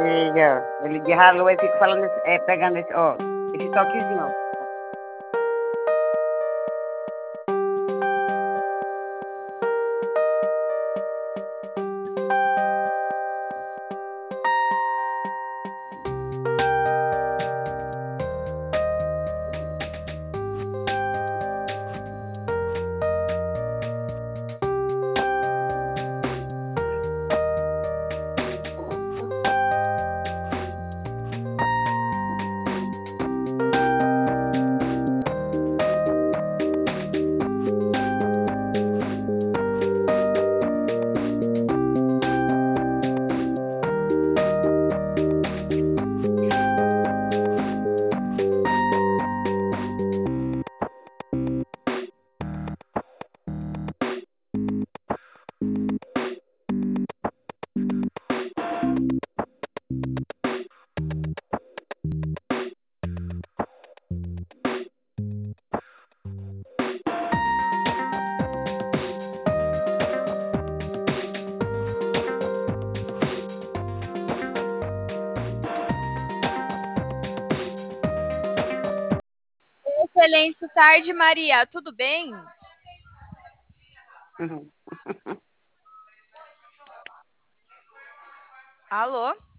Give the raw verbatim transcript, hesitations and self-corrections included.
Liga. Eu liguei alô e fico falando, esse- é, pegando esse, ó, esse toquezinho, ó. Excelente tarde, Maria. Tudo bem? Uhum. Alô?